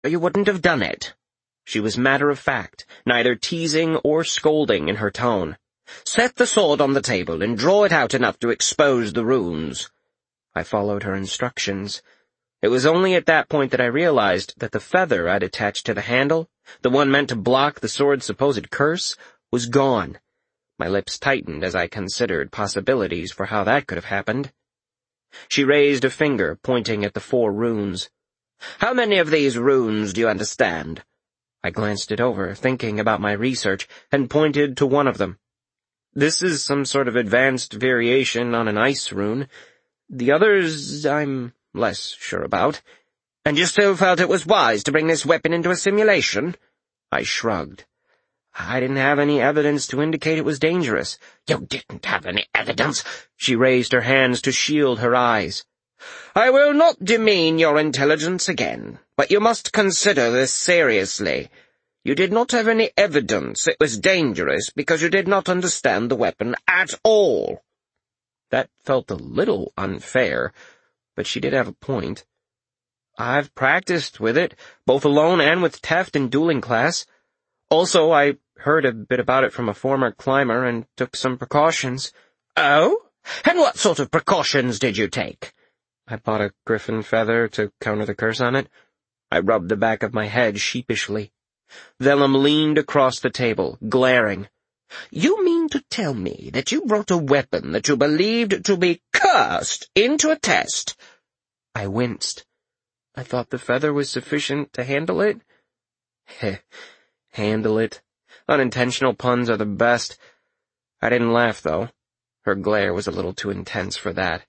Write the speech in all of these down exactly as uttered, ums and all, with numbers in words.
you wouldn't have done it." She was matter-of-fact, neither teasing or scolding in her tone. "Set the sword on the table and draw it out enough to expose the runes." I followed her instructions. It was only at that point that I realized that the feather I'd attached to the handle, the one meant to block the sword's supposed curse, was gone. My lips tightened as I considered possibilities for how that could have happened. She raised a finger, pointing at the four runes. "How many of these runes do you understand?" I glanced it over, thinking about my research, and pointed to one of them. "This is some sort of advanced variation on an ice rune. The others I'm less sure about." "And you still felt it was wise to bring this weapon into a simulation?" I shrugged. "I didn't have any evidence to indicate it was dangerous." "You didn't have any evidence?" She raised her hands to shield her eyes. "I will not demean your intelligence again, but you must consider this seriously. You did not have any evidence it was dangerous because you did not understand the weapon at all." That felt a little unfair, but she did have a point. "I've practiced with it, both alone and with Teft in dueling class. Also, I heard a bit about it from a former climber and took some precautions." "Oh? And what sort of precautions did you take?" "I bought a griffin feather to counter the curse on it." I rubbed the back of my head sheepishly. Vellum leaned across the table, glaring. "You mean to tell me that you brought a weapon that you believed to be cursed into a test?" I winced. I thought the feather was sufficient to handle it. Heh, handle it. Unintentional puns are the best. I didn't laugh, though. Her glare was a little too intense for that.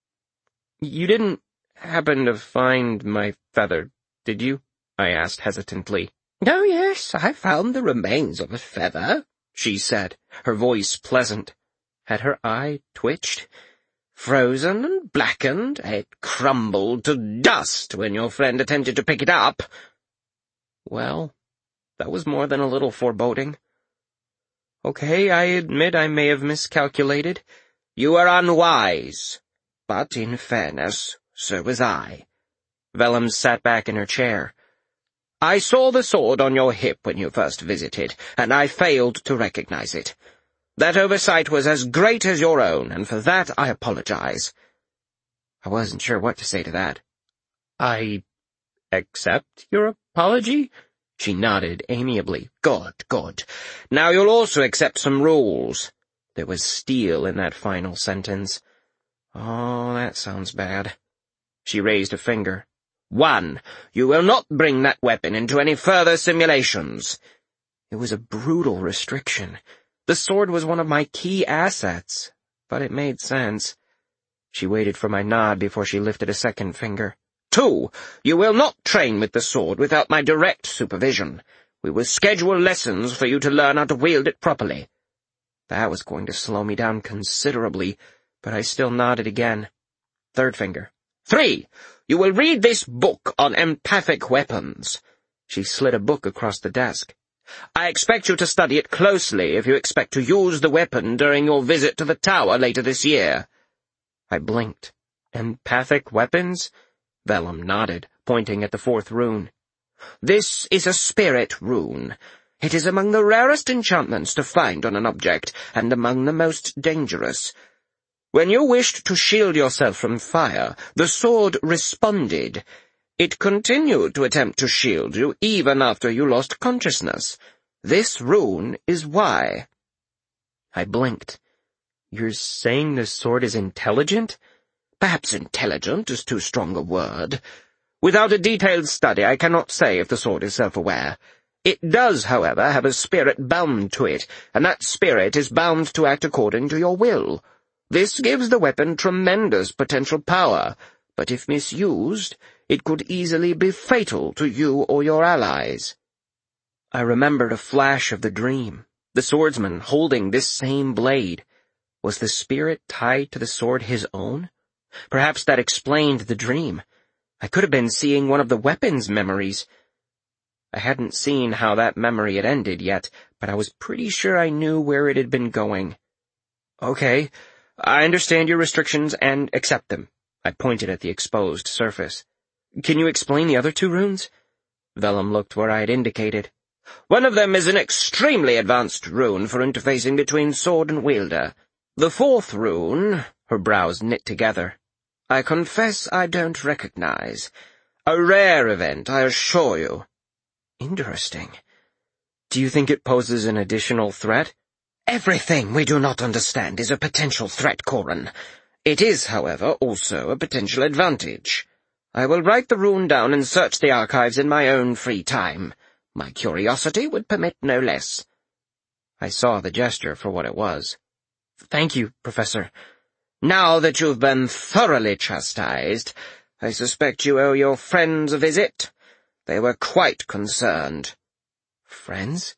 "You didn't happen to find my feather, did you?" I asked hesitantly. "Oh, yes, I found the remains of a feather," she said, her voice pleasant. Had her eye twitched? "Frozen and blackened, it crumbled to dust when your friend attempted to pick it up." Well, that was more than a little foreboding. "Okay, I admit I may have miscalculated." "You were unwise. But in fairness, so was I." Vellum sat back in her chair. "I saw the sword on your hip when you first visited, and I failed to recognize it. That oversight was as great as your own, and for that I apologize." I wasn't sure what to say to that. "I accept your apology?" She nodded amiably. "Good, good. Now you'll also accept some rules." There was steel in that final sentence. Oh, that sounds bad. She raised a finger. "One, you will not bring that weapon into any further simulations." It was a brutal restriction. The sword was one of my key assets, but it made sense. She waited for my nod before she lifted a second finger. "Two, you will not train with the sword without my direct supervision. We will schedule lessons for you to learn how to wield it properly." That was going to slow me down considerably, but I still nodded again. Third finger. "Three, you will read this book on empathic weapons." She slid a book across the desk. "I expect you to study it closely if you expect to use the weapon during your visit to the tower later this year." I blinked. "Empathic weapons?" Vellum nodded, pointing at the fourth rune. "This is a spirit rune. It is among the rarest enchantments to find on an object, and among the most dangerous. When you wished to shield yourself from fire, the sword responded. It continued to attempt to shield you even after you lost consciousness. This rune is why." I blinked. "You're saying the sword is intelligent?" "Perhaps intelligent is too strong a word. Without a detailed study, I cannot say if the sword is self-aware. It does, however, have a spirit bound to it, and that spirit is bound to act according to your will. This gives the weapon tremendous potential power, but if misused, it could easily be fatal to you or your allies." I remembered a flash of the dream, the swordsman holding this same blade. Was the spirit tied to the sword his own? Perhaps that explained the dream. I could have been seeing one of the weapon's memories. I hadn't seen how that memory had ended yet, but I was pretty sure I knew where it had been going. "Okay, I understand your restrictions and accept them." I pointed at the exposed surface. "Can you explain the other two runes?" Vellum looked where I had indicated. "One of them is an extremely advanced rune for interfacing between sword and wielder. The fourth rune," her brows knit together, "I confess I don't recognize. A rare event, I assure you." "Interesting. Do you think it poses an additional threat?" "Everything we do not understand is a potential threat, Corin. It is, however, also a potential advantage. I will write the rune down and search the archives in my own free time. My curiosity would permit no less." I saw the gesture for what it was. "Thank you, Professor. Now that you've been thoroughly chastised, I suspect you owe your friends a visit. They were quite concerned." "Friends?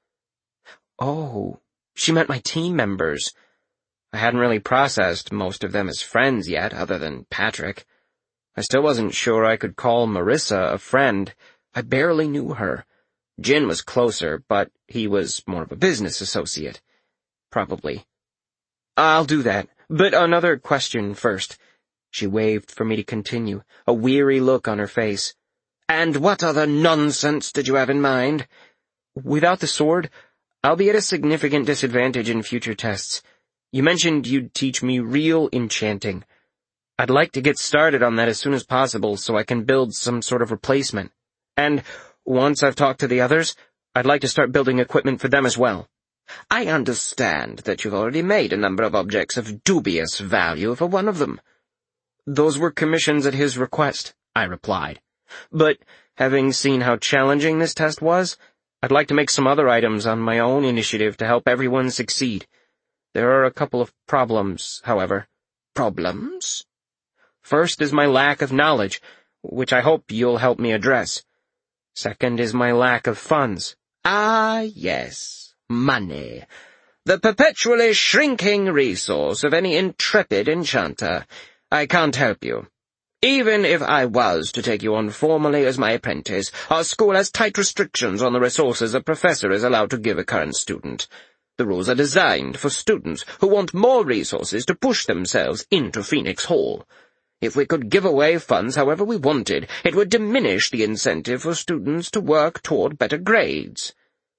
Oh, she meant my team members. I hadn't really processed most of them as friends yet, other than Patrick. I still wasn't sure I could call Marissa a friend. I barely knew her. Jin was closer, but he was more of a business associate. Probably. "I'll do that, but another question first." She waved for me to continue, a weary look on her face. "And what other nonsense did you have in mind?" "Without the sword, I'll be at a significant disadvantage in future tests. You mentioned you'd teach me real enchanting. I'd like to get started on that as soon as possible so I can build some sort of replacement. And once I've talked to the others, I'd like to start building equipment for them as well." "I understand that you've already made a number of objects of dubious value for one of them." "Those were commissions at his request," I replied. "But having seen how challenging this test was, I'd like to make some other items on my own initiative to help everyone succeed. There are a couple of problems, however." "Problems?" "First is my lack of knowledge, which I hope you'll help me address. Second is my lack of funds." "Ah, yes, money. The perpetually shrinking resource of any intrepid enchanter. I can't help you. Even if I was to take you on formally as my apprentice, our school has tight restrictions on the resources a professor is allowed to give a current student. The rules are designed for students who want more resources to push themselves into Phoenix Hall. If we could give away funds however we wanted, it would diminish the incentive for students to work toward better grades."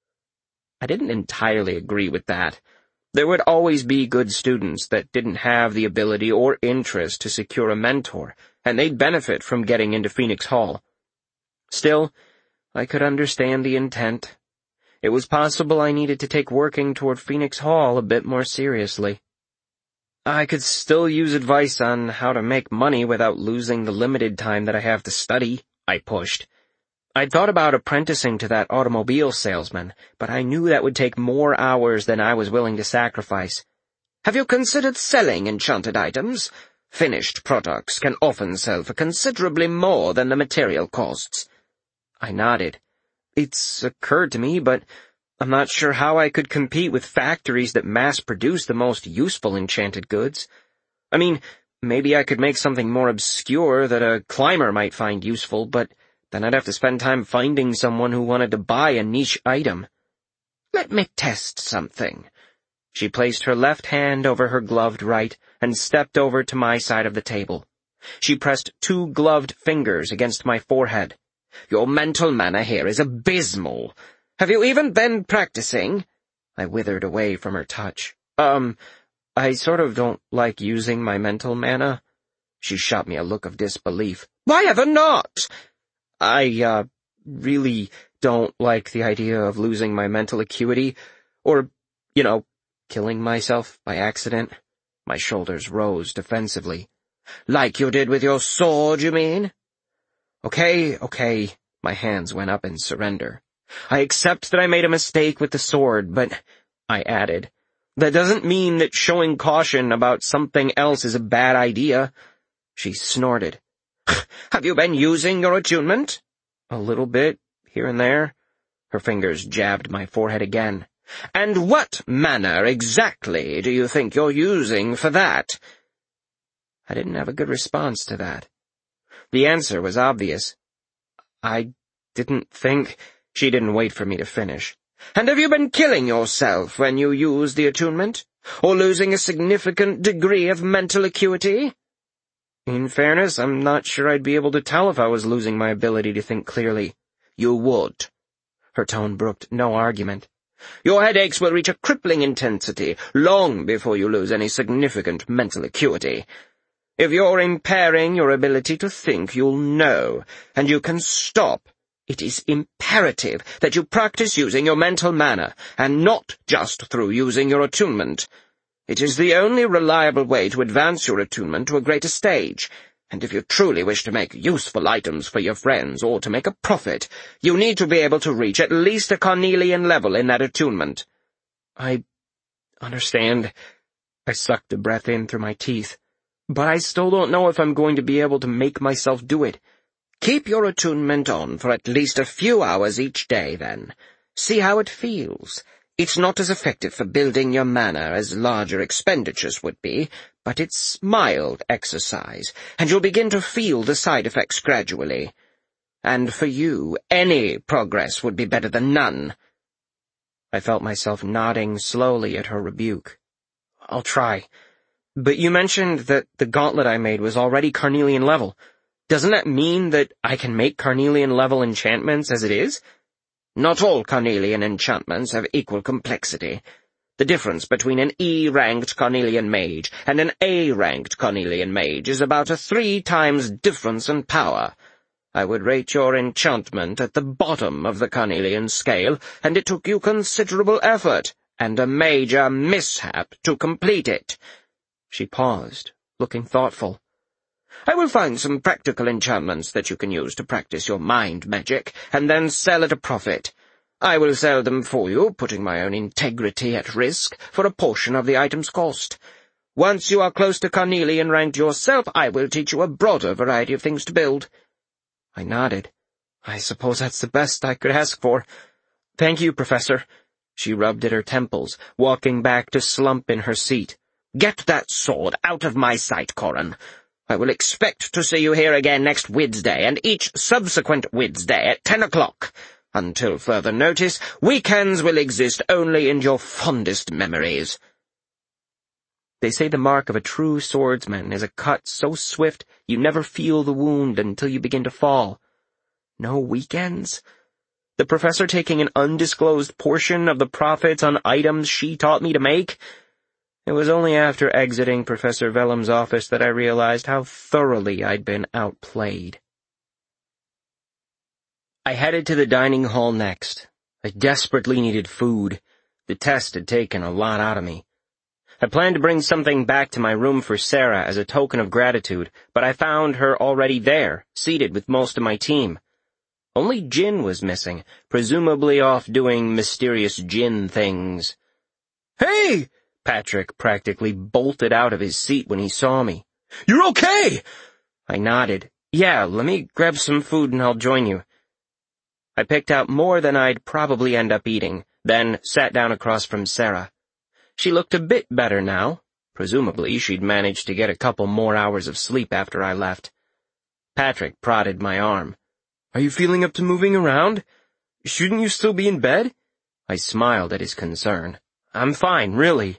I didn't entirely agree with that. There would always be good students that didn't have the ability or interest to secure a mentor, and they'd benefit from getting into Phoenix Hall. Still, I could understand the intent. It was possible I needed to take working toward Phoenix Hall a bit more seriously. I could still use advice on how to make money without losing the limited time that I have to study, I pushed. I'd thought about apprenticing to that automobile salesman, but I knew that would take more hours than I was willing to sacrifice. "Have you considered selling enchanted items? Finished products can often sell for considerably more than the material costs." I nodded. It's occurred to me, but I'm not sure how I could compete with factories that mass-produce the most useful enchanted goods. I mean, maybe I could make something more obscure that a climber might find useful, but then I'd have to spend time finding someone who wanted to buy a niche item. "Let me test something." She placed her left hand over her gloved right and stepped over to my side of the table. She pressed two gloved fingers against my forehead. "Your mental manner here is abysmal. Have you even been practicing?" I withered away from her touch. Um, I sort of don't like using my mental mana." She shot me a look of disbelief. "Why ever not?" I, uh, really don't like the idea of losing my mental acuity, or, you know, killing myself by accident." My shoulders rose defensively. "Like you did with your sword, you mean?" Okay, okay. My hands went up in surrender. "I accept that I made a mistake with the sword, but," I added, "that doesn't mean that showing caution about something else is a bad idea." She snorted. "Have you been using your attunement?" "A little bit, here and there." Her fingers jabbed my forehead again. "And what manner exactly do you think you're using for that?" I didn't have a good response to that. The answer was obvious. I didn't think... She didn't wait for me to finish. "And have you been killing yourself when you use the attunement? Or losing a significant degree of mental acuity?" In fairness, I'm not sure I'd be able to tell if I was losing my ability to think clearly. You would." Her tone brooked no argument. "Your headaches will reach a crippling intensity long before you lose any significant mental acuity. If you're impairing your ability to think, you'll know, and you can stop. It is imperative that you practice using your mental manner, and not just through using your attunement. It is the only reliable way to advance your attunement to a greater stage, and if you truly wish to make useful items for your friends or to make a profit, you need to be able to reach at least a Carnelian level in that attunement." "I understand." I sucked a breath in through my teeth. "But I still don't know if I'm going to be able to make myself do it." "Keep your attunement on for at least a few hours each day, then. See how it feels. It's not as effective for building your mana as larger expenditures would be, but it's mild exercise, and you'll begin to feel the side effects gradually. And for you, any progress would be better than none." I felt myself nodding slowly at her rebuke. "I'll try. But you mentioned that the gauntlet I made was already Carnelian level. Doesn't that mean that I can make Carnelian-level enchantments as it is?" "Not all Carnelian enchantments have equal complexity. The difference between an E-ranked Carnelian mage and an A-ranked Carnelian mage is about a three times difference in power. I would rate your enchantment at the bottom of the Carnelian scale, and it took you considerable effort and a major mishap to complete it." She paused, looking thoughtful. "I will find some practical enchantments that you can use to practice your mind magic, and then sell at a profit. I will sell them for you, putting my own integrity at risk, for a portion of the item's cost. Once you are close to Carnelian ranked yourself, I will teach you a broader variety of things to build." I nodded. "I suppose that's the best I could ask for. Thank you, Professor." She rubbed at her temples, walking back to slump in her seat. "Get that sword out of my sight, Corran. I will expect to see you here again next Wednesday, and each subsequent Wednesday at ten o'clock. Until further notice, weekends will exist only in your fondest memories." They say the mark of a true swordsman is a cut so swift you never feel the wound until you begin to fall. No weekends? The professor taking an undisclosed portion of the profits on items she taught me to make? It was only after exiting Professor Vellum's office that I realized how thoroughly I'd been outplayed. I headed to the dining hall next. I desperately needed food. The test had taken a lot out of me. I planned to bring something back to my room for Sarah as a token of gratitude, but I found her already there, seated with most of my team. Only Jin was missing, presumably off doing mysterious Jin things. "Hey!" Patrick practically bolted out of his seat when he saw me. "You're okay!" I nodded. "Yeah, let me grab some food and I'll join you." I picked out more than I'd probably end up eating, then sat down across from Sarah. She looked a bit better now. Presumably she'd managed to get a couple more hours of sleep after I left. Patrick prodded my arm. "Are you feeling up to moving around? Shouldn't you still be in bed?" I smiled at his concern. "I'm fine, really.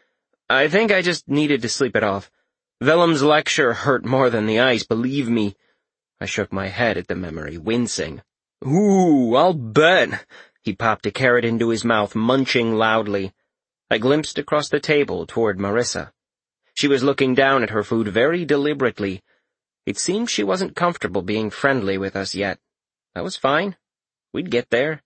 I think I just needed to sleep it off. Vellum's lecture hurt more than the ice, believe me." I shook my head at the memory, wincing. "Ooh, I'll bet." He popped a carrot into his mouth, munching loudly. I glimpsed across the table toward Marissa. She was looking down at her food very deliberately. It seemed she wasn't comfortable being friendly with us yet. That was fine. We'd get there.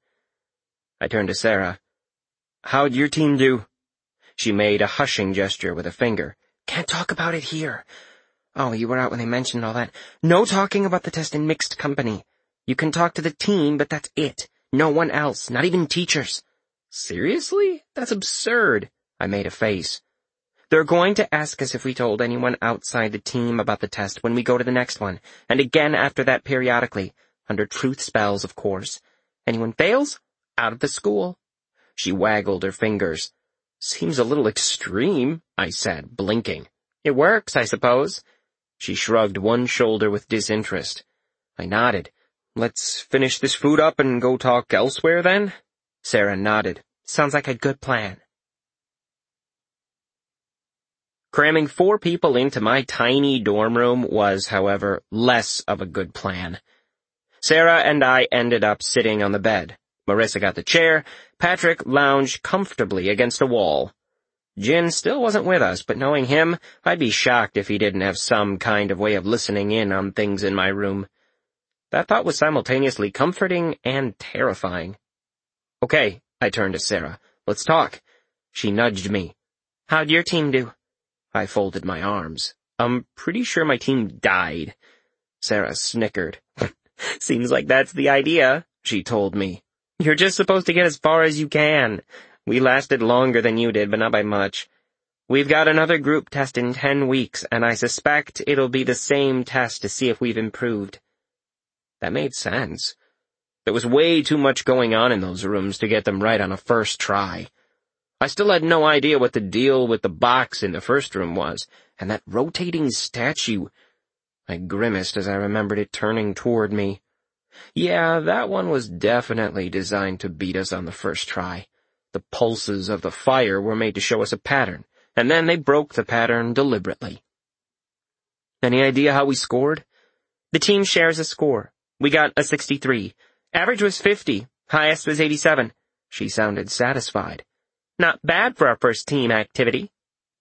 I turned to Sarah. "How'd your team do?" She made a hushing gesture with a finger. "Can't talk about it here." "Oh, you were out when they mentioned all that. No talking about the test in mixed company. You can talk to the team, but that's it. No one else, not even teachers." "Seriously? That's absurd." I made a face. "They're going to ask us if we told anyone outside the team about the test when we go to the next one, and again after that periodically, under truth spells, of course. Anyone fails? Out of the school." She waggled her fingers. "Seems a little extreme," I said, blinking. "It works, I suppose." She shrugged one shoulder with disinterest. I nodded. "Let's finish this food up and go talk elsewhere, then?" Sarah nodded. "Sounds like a good plan." Cramming four people into my tiny dorm room was, however, less of a good plan. Sarah and I ended up sitting on the bed. Marissa got the chair. Patrick lounged comfortably against a wall. Jin still wasn't with us, but knowing him, I'd be shocked if he didn't have some kind of way of listening in on things in my room. That thought was simultaneously comforting and terrifying. "Okay," I turned to Sarah. "Let's talk." She nudged me. "How'd your team do?" I folded my arms. "I'm pretty sure my team died." Sarah snickered. "Seems like that's the idea," she told me. "You're just supposed to get as far as you can. We lasted longer than you did, but not by much. We've got another group test in ten weeks, and I suspect it'll be the same test to see if we've improved." That made sense. There was way too much going on in those rooms to get them right on a first try. I still had no idea what the deal with the box in the first room was, and that rotating statue. I grimaced as I remembered it turning toward me. Yeah, that one was definitely designed to beat us on the first try. The pulses of the fire were made to show us a pattern, and then they broke the pattern deliberately. Any idea how we scored? The team shares a score. We got a sixty-three. Average was fifty. Highest was eighty-seven. She sounded satisfied. Not bad for our first team activity.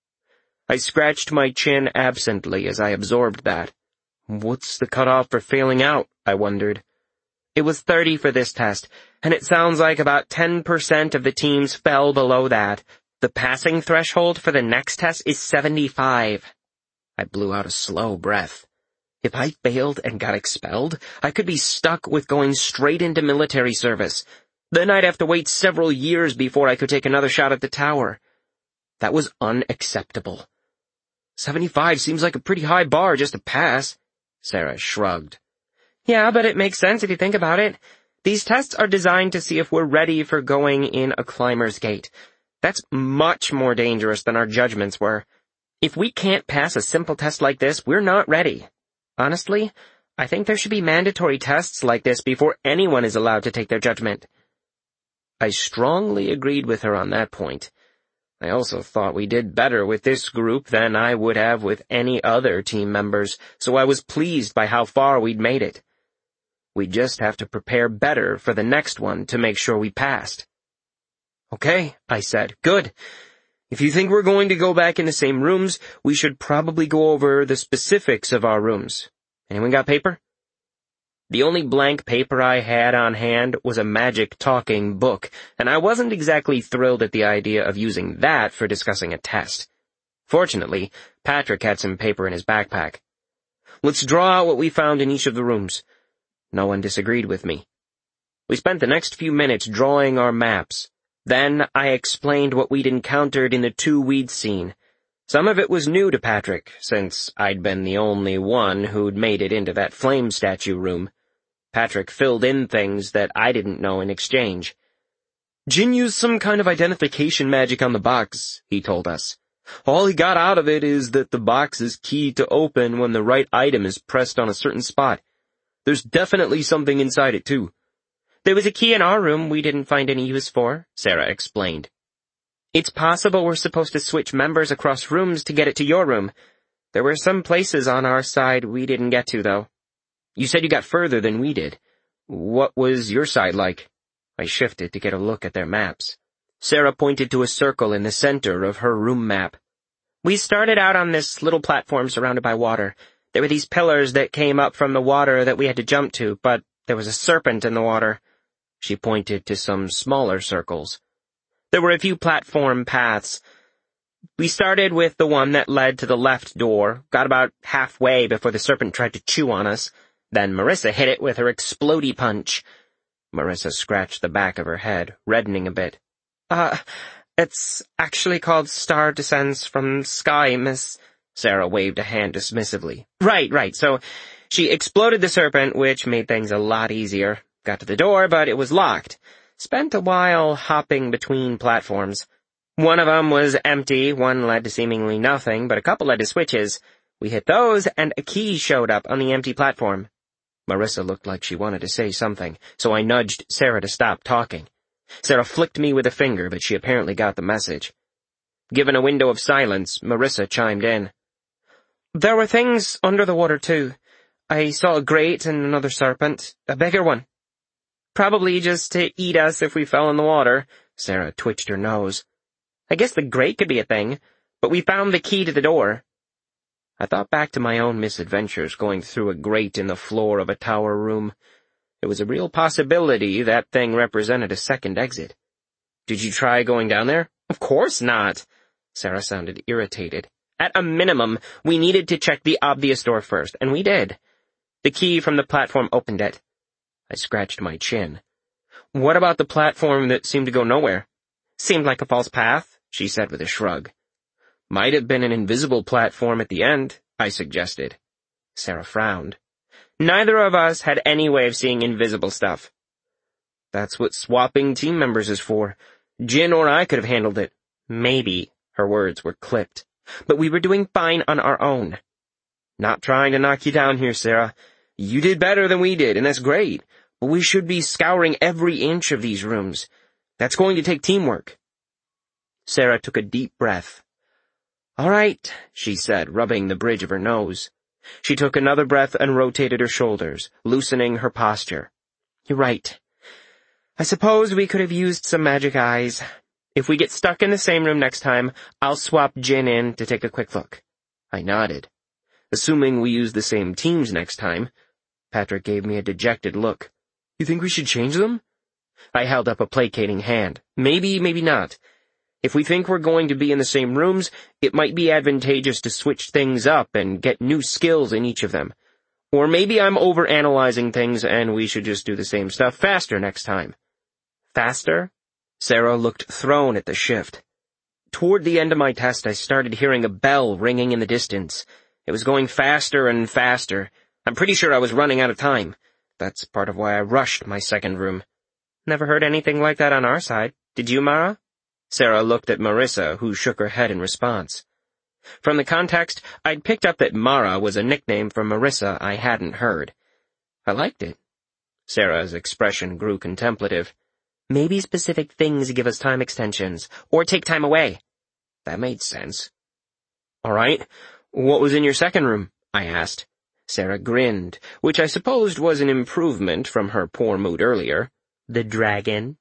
I scratched my chin absently as I absorbed that. What's the cutoff for failing out? I wondered. It was thirty for this test, and it sounds like about ten percent of the teams fell below that. The passing threshold for the next test is seventy-five. I blew out a slow breath. If I failed and got expelled, I could be stuck with going straight into military service. Then I'd have to wait several years before I could take another shot at the tower. That was unacceptable. seventy-five seems like a pretty high bar just to pass. Sarah shrugged. Yeah, but it makes sense if you think about it. These tests are designed to see if we're ready for going in a climber's gate. That's much more dangerous than our judgments were. If we can't pass a simple test like this, we're not ready. Honestly, I think there should be mandatory tests like this before anyone is allowed to take their judgment. I strongly agreed with her on that point. I also thought we did better with this group than I would have with any other team members, so I was pleased by how far we'd made it. We just have to prepare better for the next one to make sure we passed. Okay, I said. Good. If you think we're going to go back in the same rooms, we should probably go over the specifics of our rooms. Anyone got paper? The only blank paper I had on hand was a magic talking book, and I wasn't exactly thrilled at the idea of using that for discussing a test. Fortunately, Patrick had some paper in his backpack. Let's draw out what we found in each of the rooms. No one disagreed with me. We spent the next few minutes drawing our maps. Then I explained what we'd encountered in the two we'd seen. Some of it was new to Patrick, since I'd been the only one who'd made it into that flame statue room. Patrick filled in things that I didn't know in exchange. Jin used some kind of identification magic on the box, he told us. All he got out of it is that the box is keyed to open when the right item is pressed on a certain spot. There's definitely something inside it, too. There was a key in our room we didn't find any use for, Sarah explained. It's possible we're supposed to switch members across rooms to get it to your room. There were some places on our side we didn't get to, though. You said you got further than we did. What was your side like? I shifted to get a look at their maps. Sarah pointed to a circle in the center of her room map. We started out on this little platform surrounded by water. There were these pillars that came up from the water that we had to jump to, but there was a serpent in the water. She pointed to some smaller circles. There were a few platform paths. We started with the one that led to the left door, got about halfway before the serpent tried to chew on us. Then Marissa hit it with her explodey punch. Marissa scratched the back of her head, reddening a bit. Uh, it's actually called Star Descends from Sky, Miss... Sarah waved a hand dismissively. Right, right, so she exploded the serpent, which made things a lot easier. Got to the door, but it was locked. Spent a while hopping between platforms. One of them was empty, one led to seemingly nothing, but a couple led to switches. We hit those, and a key showed up on the empty platform. Marissa looked like she wanted to say something, so I nudged Sarah to stop talking. Sarah flicked me with a finger, but she apparently got the message. Given a window of silence, Marissa chimed in. There were things under the water, too. I saw a grate and another serpent, a bigger one. Probably just to eat us if we fell in the water. Sarah twitched her nose. I guess the grate could be a thing, but we found the key to the door. I thought back to my own misadventures going through a grate in the floor of a tower room. It was a real possibility that thing represented a second exit. Did you try going down there? Of course not. Sarah sounded irritated. At a minimum, we needed to check the obvious door first, and we did. The key from the platform opened it. I scratched my chin. What about the platform that seemed to go nowhere? Seemed like a false path, she said with a shrug. Might have been an invisible platform at the end, I suggested. Sarah frowned. Neither of us had any way of seeing invisible stuff. That's what swapping team members is for. Jin or I could have handled it. Maybe, her words were clipped. But we were doing fine on our own. Not trying to knock you down here, Sarah. You did better than we did, and that's great. But we should be scouring every inch of these rooms. That's going to take teamwork. Sarah took a deep breath. All right, she said, rubbing the bridge of her nose. She took another breath and rotated her shoulders, loosening her posture. You're right. I suppose we could have used some magic eyes. If we get stuck in the same room next time, I'll swap Jin in to take a quick look. I nodded. Assuming we use the same teams next time. Patrick gave me a dejected look. You think we should change them? I held up a placating hand. Maybe, maybe not. If we think we're going to be in the same rooms, it might be advantageous to switch things up and get new skills in each of them. Or maybe I'm overanalyzing things and we should just do the same stuff faster next time. Faster? Sarah looked thrown at the shift. Toward the end of my test, I started hearing a bell ringing in the distance. It was going faster and faster. I'm pretty sure I was running out of time. That's part of why I rushed my second room. Never heard anything like that on our side. Did you, Mara? Sarah looked at Marissa, who shook her head in response. From the context, I'd picked up that Mara was a nickname for Marissa I hadn't heard. I liked it. Sarah's expression grew contemplative. Maybe specific things give us time extensions, or take time away. That made sense. All right, what was in your second room? I asked. Sarah grinned, which I supposed was an improvement from her poor mood earlier. The dragon?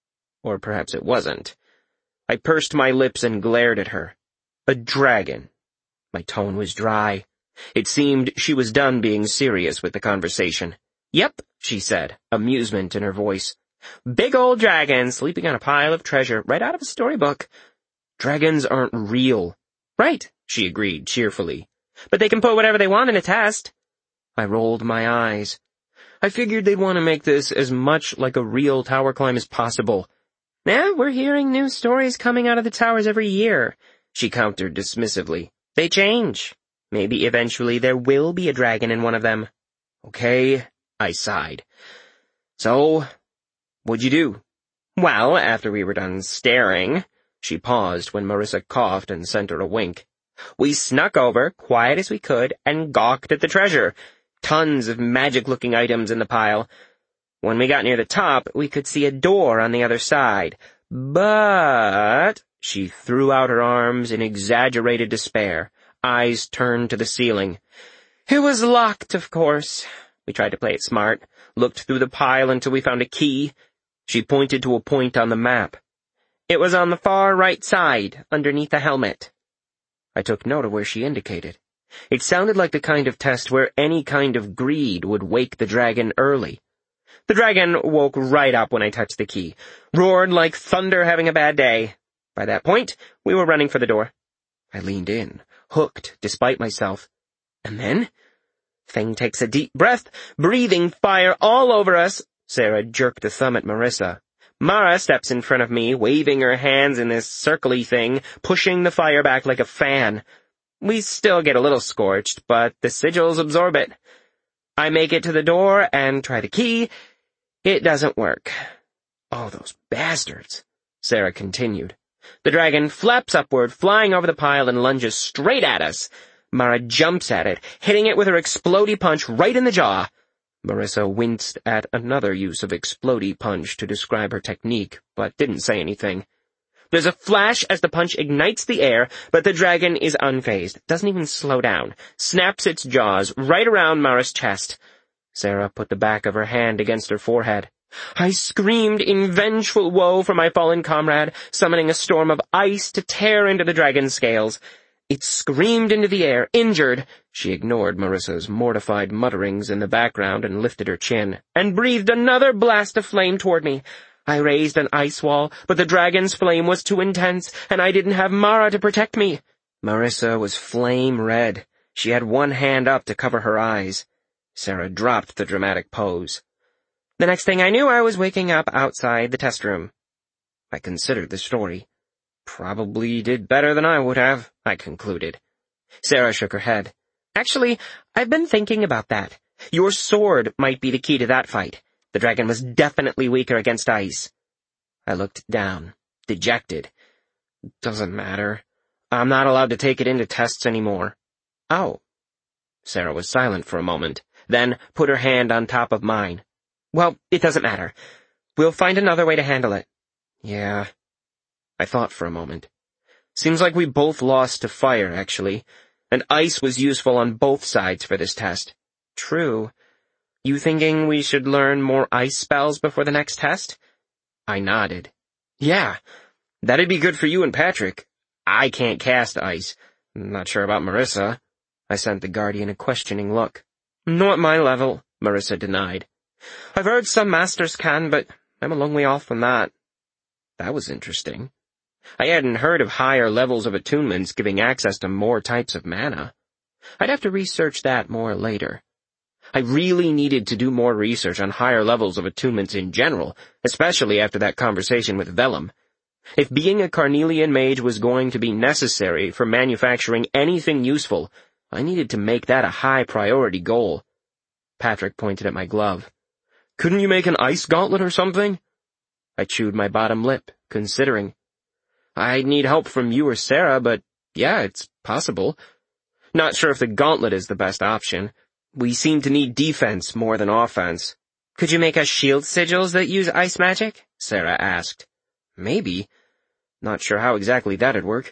Or perhaps it wasn't. I pursed my lips and glared at her. A dragon. My tone was dry. It seemed she was done being serious with the conversation. Yep, she said, amusement in her voice. Big old dragon sleeping on a pile of treasure right out of a storybook. Dragons aren't real. Right, she agreed cheerfully. But they can put whatever they want in a test. I rolled my eyes. I figured they'd want to make this as much like a real tower climb as possible. Nah, we're hearing new stories coming out of the towers every year, she countered dismissively. They change. Maybe eventually there will be a dragon in one of them. Okay, I sighed. So, what'd you do? Well, after we were done staring, she paused when Marissa coughed and sent her a wink. We snuck over, quiet as we could, and gawked at the treasure. Tons of magic-looking items in the pile. When we got near the top, we could see a door on the other side. But... She threw out her arms in exaggerated despair, eyes turned to the ceiling. It was locked, of course. We tried to play it smart, looked through the pile until we found a key. She pointed to a point on the map. It was on the far right side, underneath the helmet. I took note of where she indicated. It sounded like the kind of test where any kind of greed would wake the dragon early. The dragon woke right up when I touched the key, roared like thunder having a bad day. By that point, we were running for the door. I leaned in, hooked despite myself. And then, thing takes a deep breath, breathing fire all over us. Sarah jerked a thumb at Marissa. Mara steps in front of me, waving her hands in this circly thing, pushing the fire back like a fan. We still get a little scorched, but the sigils absorb it. I make it to the door and try the key. It doesn't work. Oh, those bastards, Sarah continued. The dragon flaps upward, flying over the pile and lunges straight at us. Mara jumps at it, hitting it with her explodey punch right in the jaw. Marissa winced at another use of explodey punch to describe her technique, but didn't say anything. There's a flash as the punch ignites the air, but the dragon is unfazed, doesn't even slow down, snaps its jaws right around Mara's chest. Sarah put the back of her hand against her forehead. I screamed in vengeful woe for my fallen comrade, summoning a storm of ice to tear into the dragon's scales. It screamed into the air, injured. She ignored Marissa's mortified mutterings in the background and lifted her chin, and breathed another blast of flame toward me. I raised an ice wall, but the dragon's flame was too intense, and I didn't have Mara to protect me. Marissa was flame red. She had one hand up to cover her eyes. Sarah dropped the dramatic pose. The next thing I knew, I was waking up outside the test room. I considered the story. Probably did better than I would have, I concluded. Sarah shook her head. Actually, I've been thinking about that. Your sword might be the key to that fight. The dragon was definitely weaker against ice. I looked down, dejected. Doesn't matter. I'm not allowed to take it into tests anymore. Oh. Sarah was silent for a moment, then put her hand on top of mine. Well, it doesn't matter. We'll find another way to handle it. Yeah. I thought for a moment. Seems like we both lost to fire, actually, and ice was useful on both sides for this test. True. You thinking we should learn more ice spells before the next test? I nodded. Yeah, that'd be good for you and Patrick. I can't cast ice. Not sure about Marissa. I sent the Guardian a questioning look. Not at my level, Marissa denied. I've heard some masters can, but I'm a long way off from that. That was interesting. I hadn't heard of higher levels of attunements giving access to more types of mana. I'd have to research that more later. I really needed to do more research on higher levels of attunements in general, especially after that conversation with Vellum. If being a Carnelian mage was going to be necessary for manufacturing anything useful, I needed to make that a high priority goal. Patrick pointed at my glove. Couldn't you make an ice gauntlet or something? I chewed my bottom lip, considering. I'd need help from you or Sarah, but yeah, it's possible. Not sure if the gauntlet is the best option. We seem to need defense more than offense. Could you make us shield sigils that use ice magic? Sarah asked. Maybe. Not sure how exactly that'd work.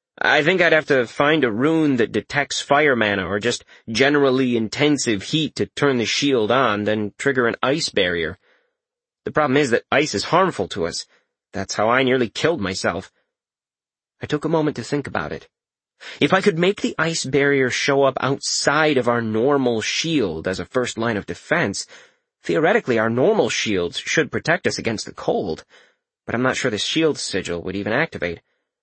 I think I'd have to find a rune that detects fire mana or just generally intensive heat to turn the shield on, then trigger an ice barrier. The problem is that ice is harmful to us. That's how I nearly killed myself. I took a moment to think about it. If I could make the ice barrier show up outside of our normal shield as a first line of defense, theoretically our normal shields should protect us against the cold, but I'm not sure the shield sigil would even activate.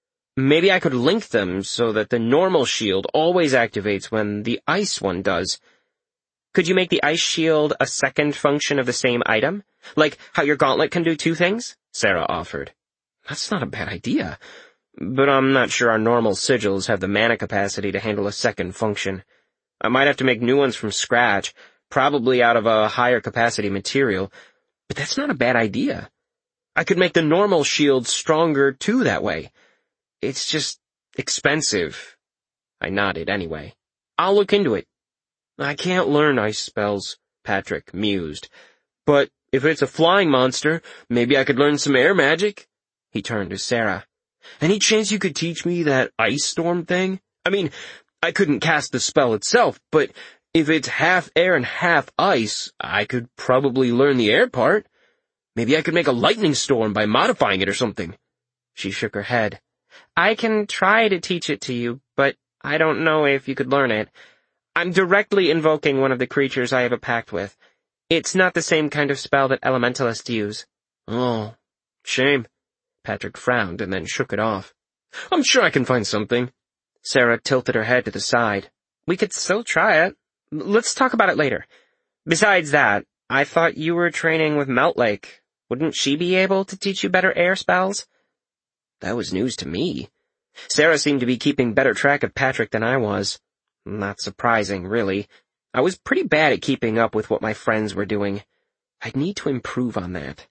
Maybe I could link them so that the normal shield always activates when the ice one does. Could you make the ice shield a second function of the same item? Like how your gauntlet can do two things? Sarah offered. That's not a bad idea. But I'm not sure our normal sigils have the mana capacity to handle a second function. I might have to make new ones from scratch, probably out of a higher capacity material, but that's not a bad idea. I could make the normal shield stronger too that way. It's just expensive. I nodded anyway. I'll look into it. I can't learn ice spells, Patrick mused. But if it's a flying monster, maybe I could learn some air magic. He turned to Sarah. Any chance you could teach me that ice storm thing? I mean, I couldn't cast the spell itself, but if it's half air and half ice, I could probably learn the air part. Maybe I could make a lightning storm by modifying it or something. She shook her head. I can try to teach it to you, but I don't know if you could learn it. I'm directly invoking one of the creatures I have a pact with. It's not the same kind of spell that elementalists use. Oh, shame. Patrick frowned and then shook it off. I'm sure I can find something. Sarah tilted her head to the side. We could still try it. Let's talk about it later. Besides that, I thought you were training with Meltlake. Wouldn't she be able to teach you better air spells? That was news to me. Sarah seemed to be keeping better track of Patrick than I was. Not surprising, really. I was pretty bad at keeping up with what my friends were doing. I'd need to improve on that.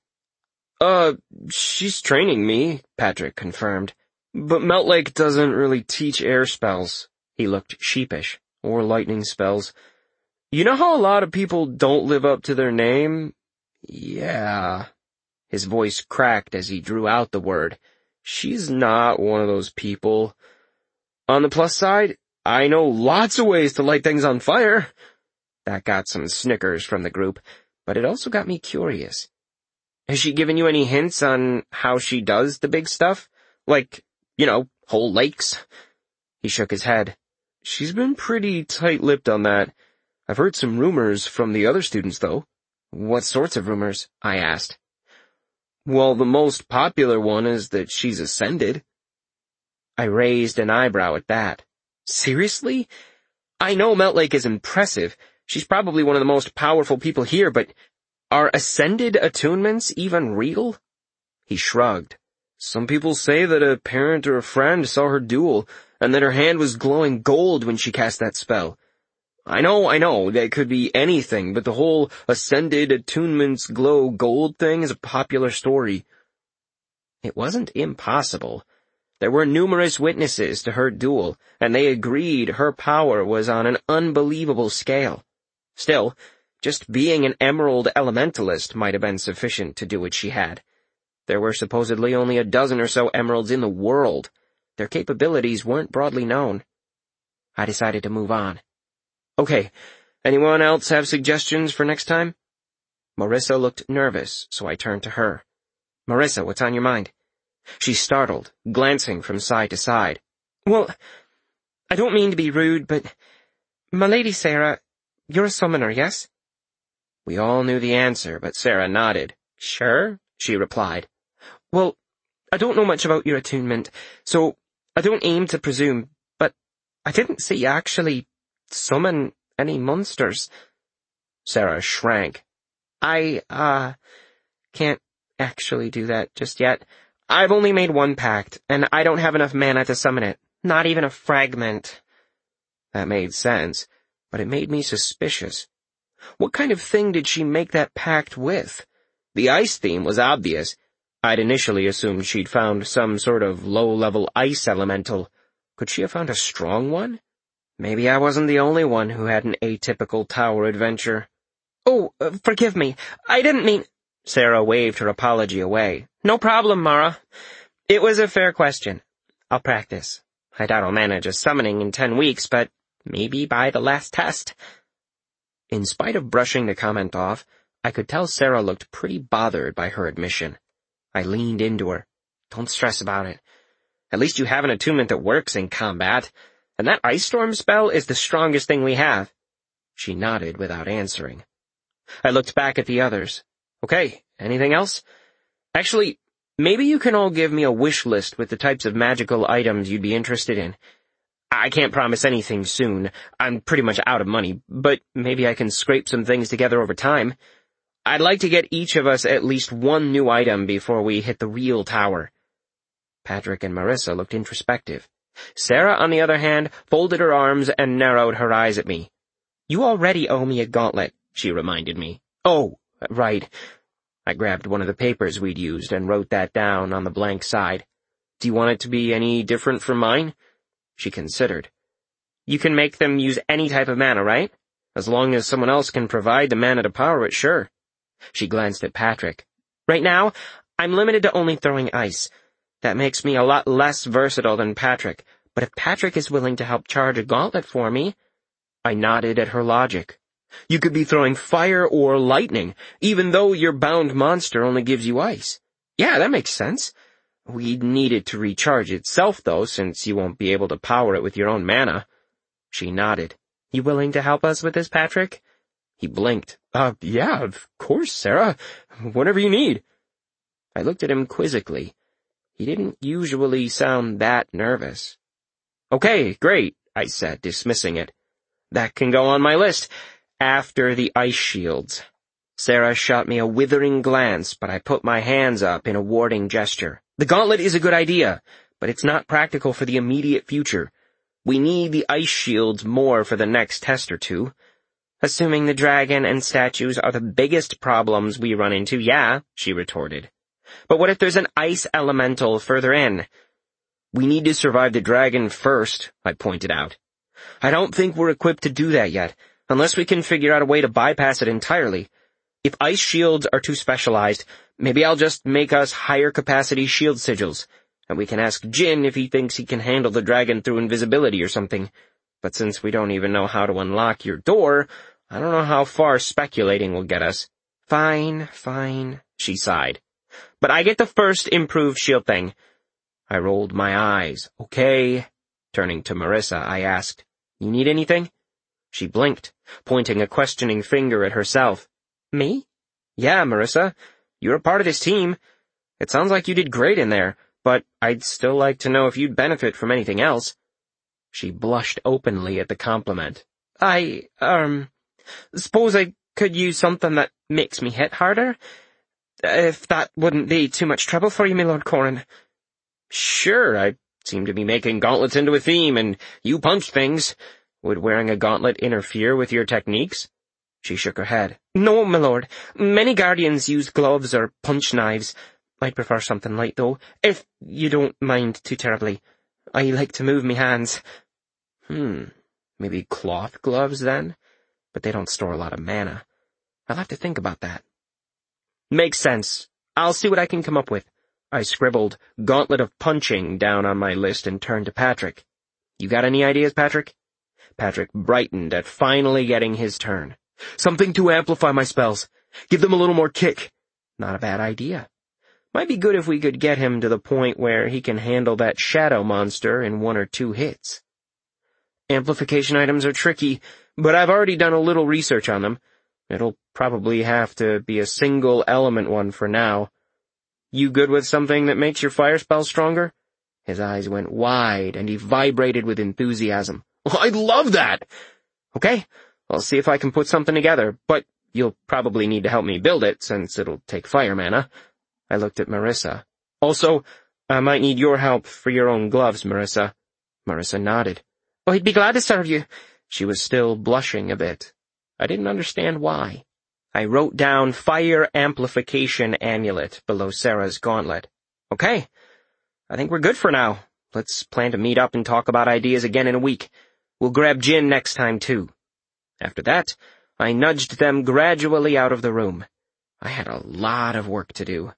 Uh, she's training me, Patrick confirmed. But Meltlake doesn't really teach air spells. He looked sheepish. Or lightning spells. You know how a lot of people don't live up to their name? Yeah. His voice cracked as he drew out the word. She's not one of those people. On the plus side, I know lots of ways to light things on fire. That got some snickers from the group, but it also got me curious. Has she given you any hints on how she does the big stuff? Like, you know, whole lakes? He shook his head. She's been pretty tight-lipped on that. I've heard some rumors from the other students, though. What sorts of rumors? I asked. Well, the most popular one is that she's ascended. I raised an eyebrow at that. Seriously? I know Melt Lake is impressive. She's probably one of the most powerful people here, but are ascended attunements even real? He shrugged. Some people say that a parent or a friend saw her duel, and that her hand was glowing gold when she cast that spell. I know, I know, that could be anything, but the whole ascended attunements glow gold thing is a popular story. It wasn't impossible. There were numerous witnesses to her duel, and they agreed her power was on an unbelievable scale. Still, just being an emerald elementalist might have been sufficient to do what she had. There were supposedly only a dozen or so emeralds in the world. Their capabilities weren't broadly known. I decided to move on. Okay, anyone else have suggestions for next time? Marissa looked nervous, so I turned to her. Marissa, what's on your mind? She startled, glancing from side to side. Well, I don't mean to be rude, but my lady Sarah, you're a summoner, yes? We all knew the answer, but Sarah nodded. Sure, she replied. Well, I don't know much about your attunement, so I don't aim to presume, but I didn't see you actually summon any monsters. Sarah shrank. I, uh, can't actually do that just yet. I've only made one pact, and I don't have enough mana to summon it. Not even a fragment. That made sense, but it made me suspicious. What kind of thing did she make that pact with? The ice theme was obvious. I'd initially assumed she'd found some sort of low-level ice elemental. Could she have found a strong one? Maybe I wasn't the only one who had an atypical tower adventure. Oh, uh, forgive me. I didn't mean— Sarah waved her apology away. No problem, Mara. It was a fair question. I'll practice. I doubt I'll manage a summoning in ten weeks, but maybe by the last test. In spite of brushing the comment off, I could tell Sarah looked pretty bothered by her admission. I leaned into her. Don't stress about it. At least you have an attunement that works in combat, and that ice storm spell is the strongest thing we have. She nodded without answering. I looked back at the others. Okay, anything else? Actually, maybe you can all give me a wish list with the types of magical items you'd be interested in. I can't promise anything soon. I'm pretty much out of money, but maybe I can scrape some things together over time. I'd like to get each of us at least one new item before we hit the real tower. Patrick and Marissa looked introspective. Sarah, on the other hand, folded her arms and narrowed her eyes at me. You already owe me a gauntlet, she reminded me. Oh, right. I grabbed one of the papers we'd used and wrote that down on the blank side. Do you want it to be any different from mine? She considered. You can make them use any type of mana, right? As long as someone else can provide the mana to power it, sure. She glanced at Patrick. Right now, I'm limited to only throwing ice. That makes me a lot less versatile than Patrick, but if Patrick is willing to help charge a gauntlet for me— I nodded at her logic. You could be throwing fire or lightning, even though your bound monster only gives you ice. Yeah, that makes sense. We'd need it to recharge itself, though, since you won't be able to power it with your own mana. She nodded. You willing to help us with this, Patrick? He blinked. Uh, yeah, of course, Sarah. Whatever you need. I looked at him quizzically. He didn't usually sound that nervous. Okay, great, I said, dismissing it. That can go on my list. After the ice shields. Sarah shot me a withering glance, but I put my hands up in a warding gesture. The gauntlet is a good idea, but it's not practical for the immediate future. We need the ice shields more for the next test or two. Assuming the dragon and statues are the biggest problems we run into, yeah, she retorted. But what if there's an ice elemental further in? We need to survive the dragon first, I pointed out. I don't think we're equipped to do that yet, unless we can figure out a way to bypass it entirely. If ice shields are too specialized, maybe I'll just make us higher capacity shield sigils. and we can ask Jin if he thinks he can handle the dragon through invisibility or something. But since we don't even know how to unlock your door, I don't know how far speculating will get us." "Fine, fine," she sighed. "But I get the first improved shield thing." I rolled my eyes. "Okay." Turning to Marissa, I asked, "You need anything?" She blinked, pointing a questioning finger at herself. "Me?" "Yeah, Marissa. You're a part of this team. It sounds like you did great in there, but I'd still like to know if you'd benefit from anything else." She blushed openly at the compliment. I, um, suppose I could use something that makes me hit harder? If that wouldn't be too much trouble for you, my Lord Corrin." "Sure, I seem to be making gauntlets into a theme, and you punch things. Would wearing a gauntlet interfere with your techniques?" She shook her head. "No, my lord. Many guardians use gloves or punch knives. I'd prefer something light, though, if you don't mind too terribly. I like to move me hands." Hmm, maybe cloth gloves, then? But they don't store a lot of mana. I'll have to think about that. "Makes sense. I'll see what I can come up with." I scribbled "Gauntlet of Punching" down on my list and turned to Patrick. "You got any ideas, Patrick?" Patrick brightened at finally getting his turn. "Something to amplify my spells. Give them a little more kick." Not a bad idea. Might be good if we could get him to the point where he can handle that shadow monster in one or two hits. Amplification items are tricky, but I've already done a little research on them. It'll probably have to be a single element one for now. You good with something that makes your fire spell stronger? His eyes went wide and he vibrated with enthusiasm. "I'd love that!" "Okay, I'll see if I can put something together, but you'll probably need to help me build it, since it'll take fire mana." I looked at Marissa. "Also, I might need your help for your own gloves, Marissa." Marissa nodded. "Oh, I'd be glad to serve you." She was still blushing a bit. I didn't understand why. I wrote down Fire Amplification Amulet below Sarah's gauntlet. "Okay, I think we're good for now. Let's plan to meet up and talk about ideas again in a week. We'll grab Jin next time, too." After that, I nudged them gradually out of the room. I had a lot of work to do.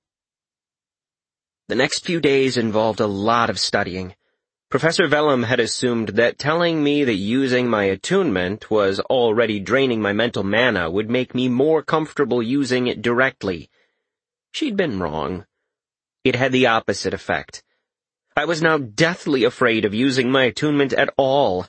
The next few days involved a lot of studying. Professor Vellum had assumed that telling me that using my attunement was already draining my mental mana would make me more comfortable using it directly. She'd been wrong. It had the opposite effect. I was now deathly afraid of using my attunement at all.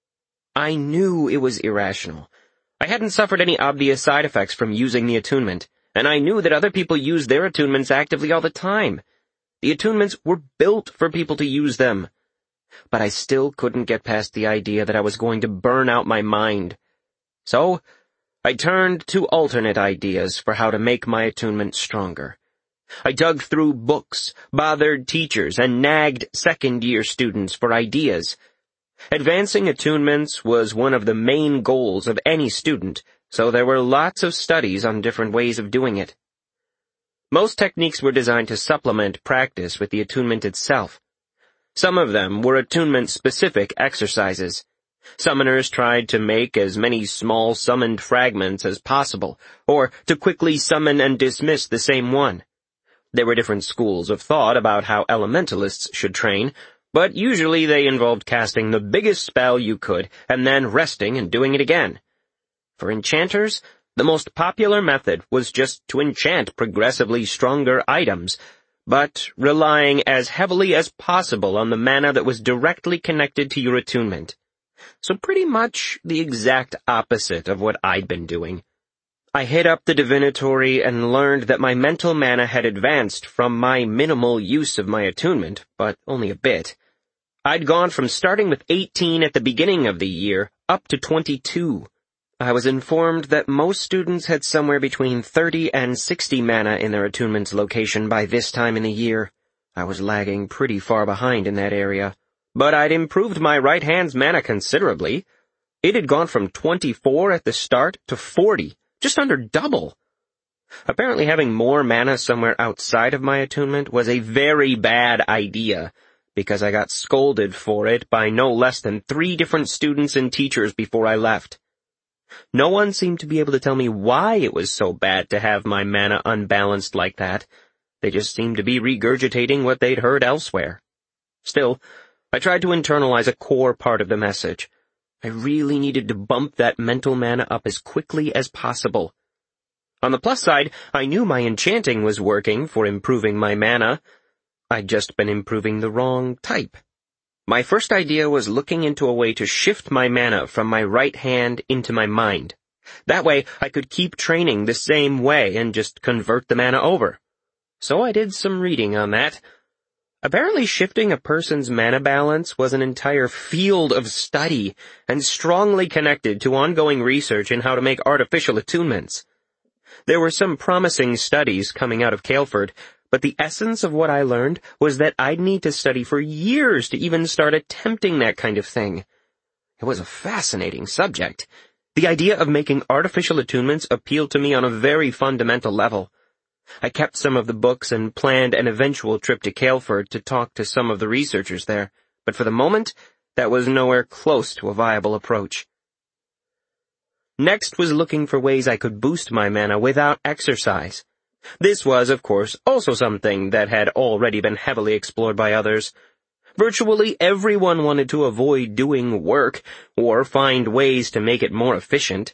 I knew it was irrational. I hadn't suffered any obvious side effects from using the attunement, and I knew that other people use their attunements actively all the time. The attunements were built for people to use them. But I still couldn't get past the idea that I was going to burn out my mind. So, I turned to alternate ideas for how to make my attunement stronger. I dug through books, bothered teachers, and nagged second-year students for ideas. Advancing attunements was one of the main goals of any student, so there were lots of studies on different ways of doing it. Most techniques were designed to supplement practice with the attunement itself. Some of them were attunement-specific exercises. Summoners tried to make as many small summoned fragments as possible, or to quickly summon and dismiss the same one. There were different schools of thought about how elementalists should train, but usually they involved casting the biggest spell you could and then resting and doing it again. For enchanters, the most popular method was just to enchant progressively stronger items, but relying as heavily as possible on the mana that was directly connected to your attunement. So pretty much the exact opposite of what I'd been doing. I hit up the divinatory and learned that my mental mana had advanced from my minimal use of my attunement, but only a bit. I'd gone from starting with eighteen at the beginning of the year up to twenty-two. I was informed that most students had somewhere between thirty and sixty mana in their attunement's location by this time in the year. I was lagging pretty far behind in that area, but I'd improved my right hand's mana considerably. It had gone from twenty-four at the start to forty, just under double. Apparently having more mana somewhere outside of my attunement was a very bad idea, because I got scolded for it by no less than three different students and teachers before I left. No one seemed to be able to tell me why it was so bad to have my mana unbalanced like that. They just seemed to be regurgitating what they'd heard elsewhere. Still, I tried to internalize a core part of the message. I really needed to bump that mental mana up as quickly as possible. On the plus side, I knew my enchanting was working for improving my mana. I'd just been improving the wrong type. My first idea was looking into a way to shift my mana from my right hand into my mind. That way, I could keep training the same way and just convert the mana over. So I did some reading on that. Apparently shifting a person's mana balance was an entire field of study and strongly connected to ongoing research in how to make artificial attunements. There were some promising studies coming out of Caelford, but the essence of what I learned was that I'd need to study for years to even start attempting that kind of thing. It was a fascinating subject. The idea of making artificial attunements appealed to me on a very fundamental level. I kept some of the books and planned an eventual trip to Caelford to talk to some of the researchers there, but for the moment, that was nowhere close to a viable approach. Next was looking for ways I could boost my mana without exercise. This was, of course, also something that had already been heavily explored by others. Virtually everyone wanted to avoid doing work or find ways to make it more efficient.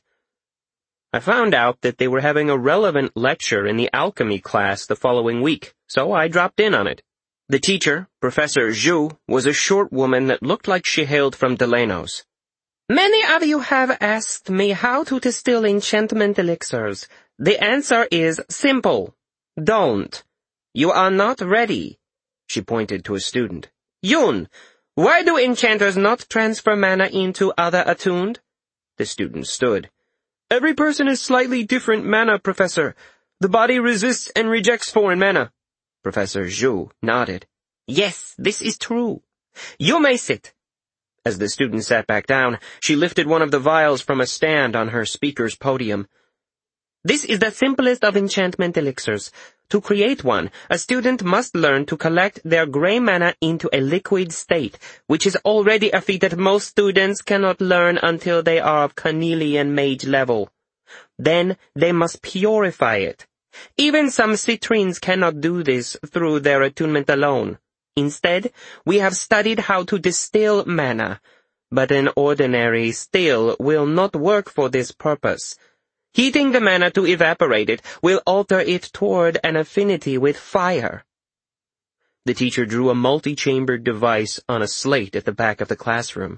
I found out that they were having a relevant lecture in the alchemy class the following week, so I dropped in on it. The teacher, Professor Zhu, was a short woman that looked like she hailed from Delenos. Many of you have asked me how to distill enchantment elixirs. The answer is simple. Don't. You are not ready. She pointed to a student. Yun, why do enchanters not transfer mana into other attuned? The student stood. Every person is slightly different mana, Professor. The body resists and rejects foreign mana. Professor Zhu nodded. Yes, this is true. You may sit. As the student sat back down, she lifted one of the vials from a stand on her speaker's podium. This is the simplest of enchantment elixirs. To create one, a student must learn to collect their gray mana into a liquid state, which is already a feat that most students cannot learn until they are of Cornelian mage level. Then they must purify it. Even some citrines cannot do this through their attunement alone. Instead, we have studied how to distill mana, but an ordinary still will not work for this purpose. Heating the mana to evaporate it will alter it toward an affinity with fire. The teacher drew a multi-chambered device on a slate at the back of the classroom.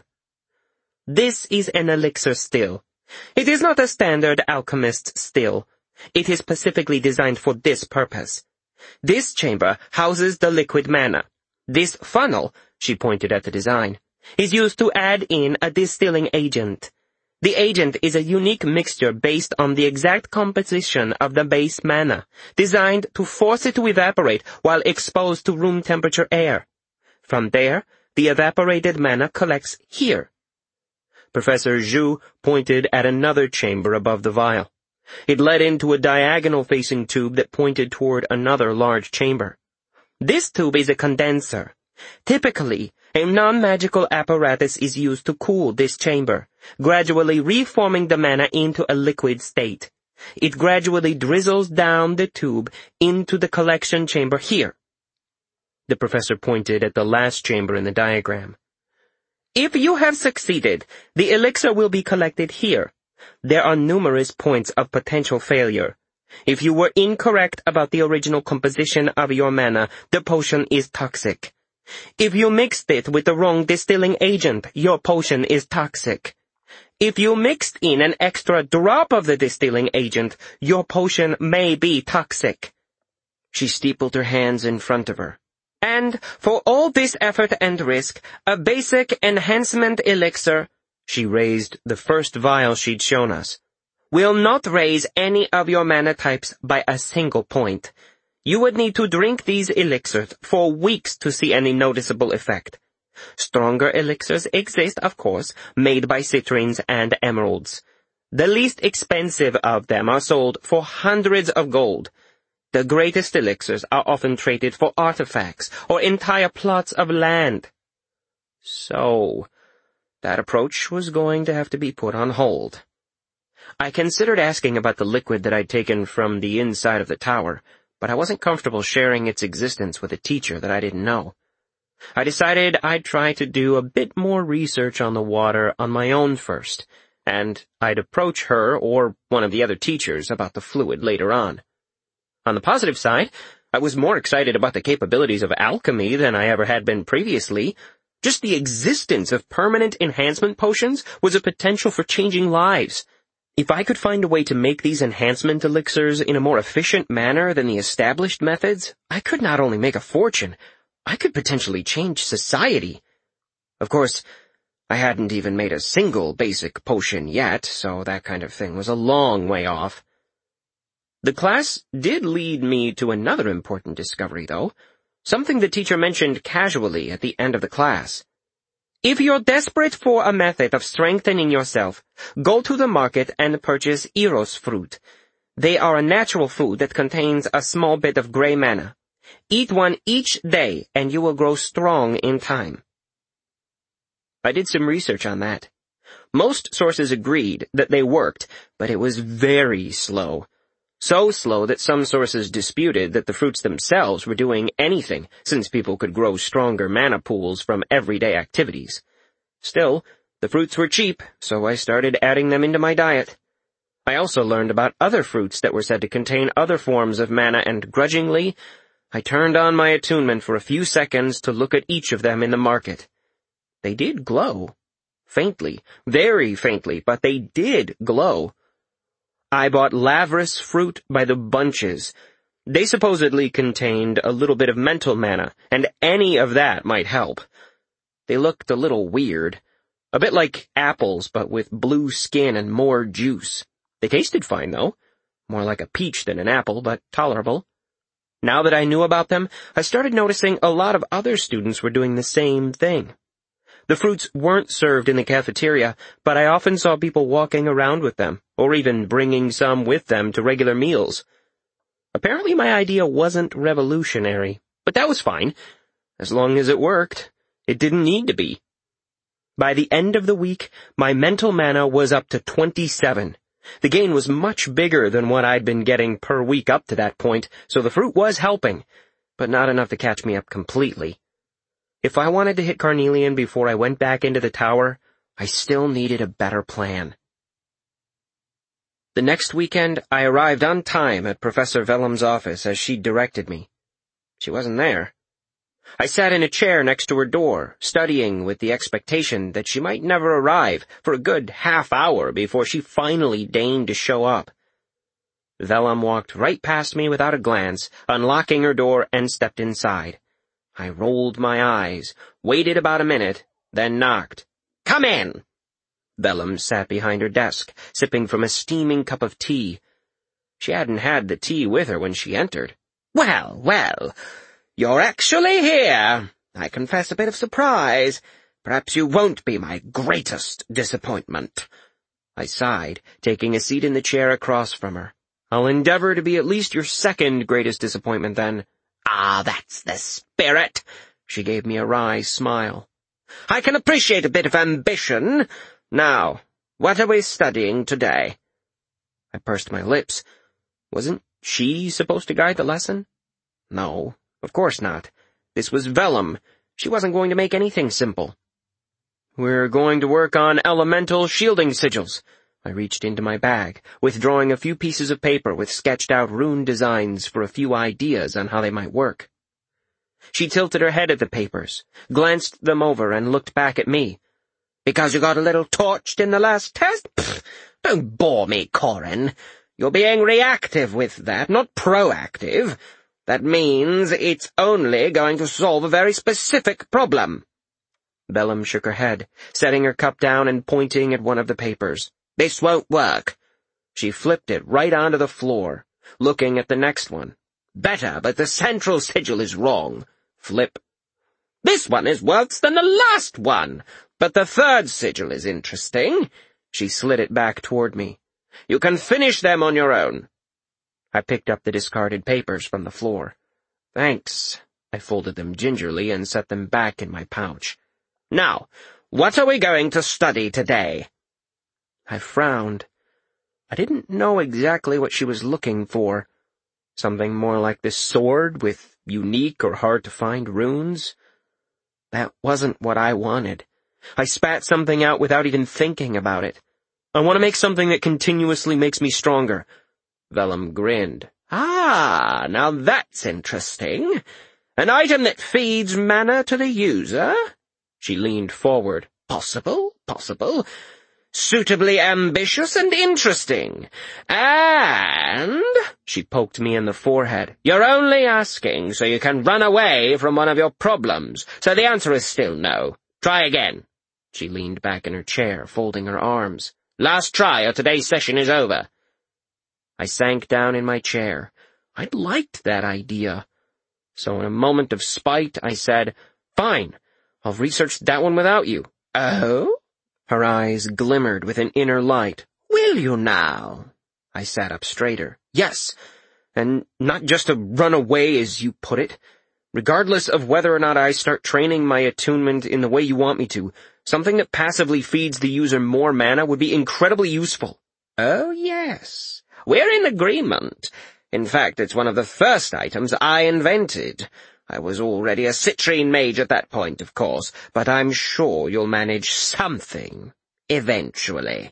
This is an elixir still. It is not a standard alchemist's still. It is specifically designed for this purpose. This chamber houses the liquid mana. This funnel, she pointed at the design, is used to add in a distilling agent. The agent is a unique mixture based on the exact composition of the base mana, designed to force it to evaporate while exposed to room temperature air. From there, the evaporated mana collects here. Professor Zhu pointed at another chamber above the vial. It led into a diagonal-facing tube that pointed toward another large chamber. This tube is a condenser. Typically, a non-magical apparatus is used to cool this chamber, gradually reforming the mana into a liquid state. It gradually drizzles down the tube into the collection chamber here. The professor pointed at the last chamber in the diagram. If you have succeeded, the elixir will be collected here. There are numerous points of potential failure. If you were incorrect about the original composition of your mana, the potion is toxic. If you mixed it with the wrong distilling agent, your potion is toxic. If you mixed in an extra drop of the distilling agent, your potion may be toxic. She steepled her hands in front of her. And for all this effort and risk, a basic enhancement elixir, she raised the first vial she'd shown us, will not raise any of your mana types by a single point. You would need to drink these elixirs for weeks to see any noticeable effect. Stronger elixirs exist, of course, made by citrines and emeralds. The least expensive of them are sold for hundreds of gold. The greatest elixirs are often traded for artifacts or entire plots of land. So, that approach was going to have to be put on hold. I considered asking about the liquid that I'd taken from the inside of the tower, but I wasn't comfortable sharing its existence with a teacher that I didn't know. I decided I'd try to do a bit more research on the water on my own first, and I'd approach her or one of the other teachers about the fluid later on. On the positive side, I was more excited about the capabilities of alchemy than I ever had been previously. Just the existence of permanent enhancement potions was a potential for changing lives. If I could find a way to make these enhancement elixirs in a more efficient manner than the established methods, I could not only make a fortune, I could potentially change society. Of course, I hadn't even made a single basic potion yet, so that kind of thing was a long way off. The class did lead me to another important discovery, though, something the teacher mentioned casually at the end of the class. If you're desperate for a method of strengthening yourself, go to the market and purchase Eros fruit. They are a natural food that contains a small bit of gray mana. Eat one each day, and you will grow strong in time. I did some research on that. Most sources agreed that they worked, but it was very slow. So slow that some sources disputed that the fruits themselves were doing anything, since people could grow stronger mana pools from everyday activities. Still, the fruits were cheap, so I started adding them into my diet. I also learned about other fruits that were said to contain other forms of mana, and grudgingly, I turned on my attunement for a few seconds to look at each of them in the market. They did glow. Faintly, very faintly, but they did glow. I bought Lavris fruit by the bunches. They supposedly contained a little bit of mental mana, and any of that might help. They looked a little weird. A bit like apples, but with blue skin and more juice. They tasted fine, though. More like a peach than an apple, but tolerable. Now that I knew about them, I started noticing a lot of other students were doing the same thing. The fruits weren't served in the cafeteria, but I often saw people walking around with them, or even bringing some with them to regular meals. Apparently my idea wasn't revolutionary, but that was fine. As long as it worked, it didn't need to be. By the end of the week, my mental mana was up to twenty-seven. The gain was much bigger than what I'd been getting per week up to that point, so the fruit was helping, but not enough to catch me up completely. If I wanted to hit Carnelian before I went back into the tower, I still needed a better plan. The next weekend, I arrived on time at Professor Vellum's office as she'd directed me. She wasn't there. I sat in a chair next to her door, studying with the expectation that she might never arrive for a good half hour before she finally deigned to show up. Vellum walked right past me without a glance, unlocking her door, and stepped inside. I rolled my eyes, waited about a minute, then knocked. "Come in!" Vellum sat behind her desk, sipping from a steaming cup of tea. She hadn't had the tea with her when she entered. "Well, well, you're actually here. I confess a bit of surprise. Perhaps you won't be my greatest disappointment." I sighed, taking a seat in the chair across from her. "I'll endeavor to be at least your second greatest disappointment, then." "Ah, that's the spirit." She gave me a wry smile. "I can appreciate a bit of ambition. Now, what are we studying today?" I pursed my lips. Wasn't she supposed to guide the lesson? No, of course not. This was Vellum. She wasn't going to make anything simple. "We're going to work on elemental shielding sigils." I reached into my bag, withdrawing a few pieces of paper with sketched-out rune designs for a few ideas on how they might work. She tilted her head at the papers, glanced them over, and looked back at me. "Because you got a little torched in the last test? Pfft, don't bore me, Corin. You're being reactive with that, not proactive. That means it's only going to solve a very specific problem." Vellum shook her head, setting her cup down and pointing at one of the papers. "This won't work." She flipped it right onto the floor, looking at the next one. "Better, but the central sigil is wrong." Flip. "This one is worse than the last one, but the third sigil is interesting." She slid it back toward me. "You can finish them on your own." I picked up the discarded papers from the floor. "Thanks." I folded them gingerly and set them back in my pouch. "Now, what are we going to study today?" I frowned. I didn't know exactly what she was looking for. Something more like this sword with unique or hard-to-find runes? That wasn't what I wanted. I spat something out without even thinking about it. I want to make something that continuously makes me stronger. Vellum grinned. Ah, now that's interesting. An item that feeds mana to the user? She leaned forward. Possible, possible. Suitably ambitious and interesting. And, she poked me in the forehead, you're only asking so you can run away from one of your problems. So the answer is still no. Try again. She leaned back in her chair, folding her arms. Last try or today's session is over. I sank down in my chair. I'd liked that idea. So in a moment of spite, I said, Fine, I'll research that one without you. Oh? Her eyes glimmered with an inner light. Will you now? I sat up straighter. Yes, and not just to run away, as you put it. Regardless of whether or not I start training my attunement in the way you want me to, something that passively feeds the user more mana would be incredibly useful. Oh, yes. We're in agreement. In fact, it's one of the first items I invented. I was already a citrine mage at that point, of course, but I'm sure you'll manage something, eventually.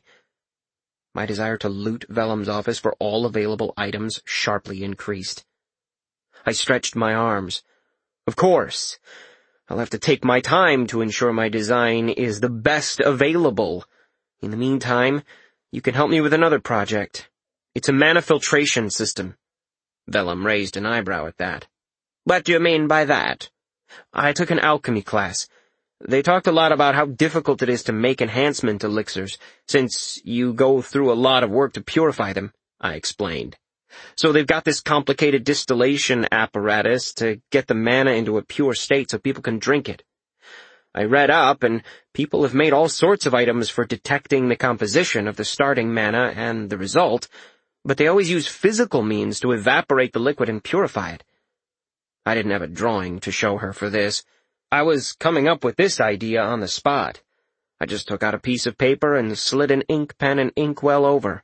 My desire to loot Vellum's office for all available items sharply increased. I stretched my arms. Of course, I'll have to take my time to ensure my design is the best available. In the meantime, you can help me with another project. It's a mana filtration system. Vellum raised an eyebrow at that. What do you mean by that? I took an alchemy class. They talked a lot about how difficult it is to make enhancement elixirs, since you go through a lot of work to purify them, I explained. So they've got this complicated distillation apparatus to get the mana into a pure state so people can drink it. I read up, and people have made all sorts of items for detecting the composition of the starting mana and the result, but they always use physical means to evaporate the liquid and purify it. I didn't have a drawing to show her for this. I was coming up with this idea on the spot. I just took out a piece of paper and slid an ink pen and inkwell over.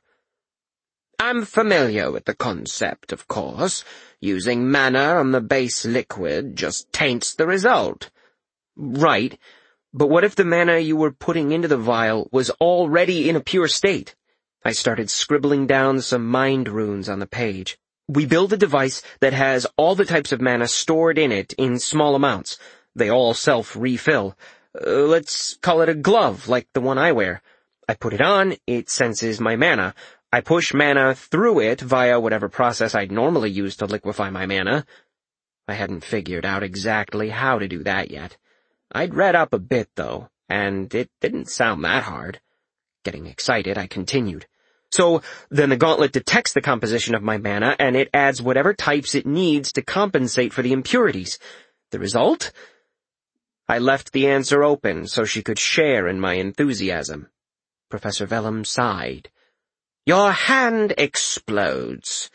I'm familiar with the concept, of course. Using mana on the base liquid just taints the result. Right, but what if the mana you were putting into the vial was already in a pure state? I started scribbling down some mind runes on the page. We build a device that has all the types of mana stored in it in small amounts. They all self-refill. Uh, let's call it a glove, like the one I wear. I put it on, it senses my mana. I push mana through it via whatever process I'd normally use to liquefy my mana. I hadn't figured out exactly how to do that yet. I'd read up a bit, though, and it didn't sound that hard. Getting excited, I continued. So, then the gauntlet detects the composition of my mana, and it adds whatever types it needs to compensate for the impurities. The result? I left the answer open so she could share in my enthusiasm. Professor Vellum sighed. Your hand explodes.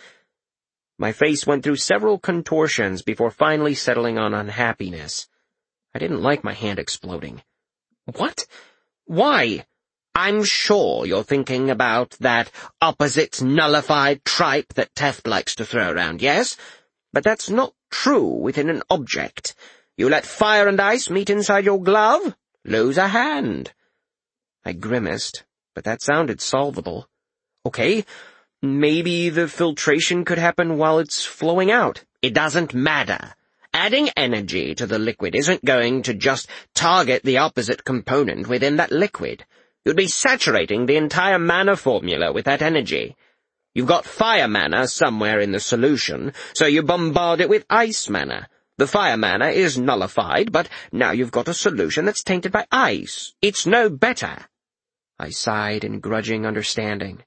My face went through several contortions before finally settling on unhappiness. I didn't like my hand exploding. What? Why? I'm sure you're thinking about that opposites nullified tripe that Teft likes to throw around, yes? But that's not true within an object. You let fire and ice meet inside your glove, lose a hand. I grimaced, but that sounded solvable. Okay, maybe the filtration could happen while it's flowing out. It doesn't matter. Adding energy to the liquid isn't going to just target the opposite component within that liquid. You'd be saturating the entire mana formula with that energy. You've got fire mana somewhere in the solution, so you bombard it with ice mana. The fire mana is nullified, but now you've got a solution that's tainted by ice. It's no better. I sighed in grudging understanding.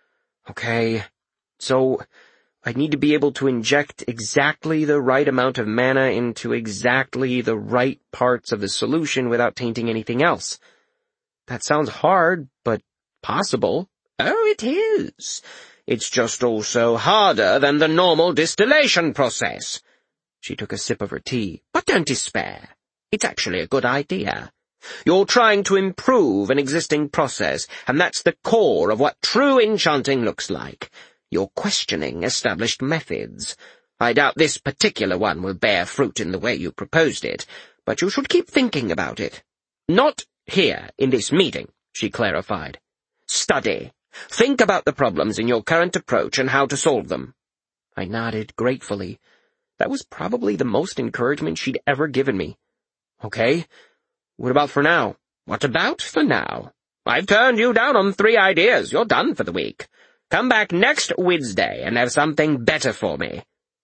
Okay, so I'd need to be able to inject exactly the right amount of mana into exactly the right parts of the solution without tainting anything else. That sounds hard, but possible. Oh, it is. It's just also harder than the normal distillation process. She took a sip of her tea. But don't despair. It's actually a good idea. You're trying to improve an existing process, and that's the core of what true enchanting looks like. You're questioning established methods. I doubt this particular one will bear fruit in the way you proposed it, but you should keep thinking about it. Not here, in this meeting, she clarified. Study. Think about the problems in your current approach and how to solve them. I nodded gratefully. That was probably the most encouragement she'd ever given me. Okay. What about for now? What about for now? I've turned you down on three ideas. You're done for the week. Come back next Wednesday and have something better for me.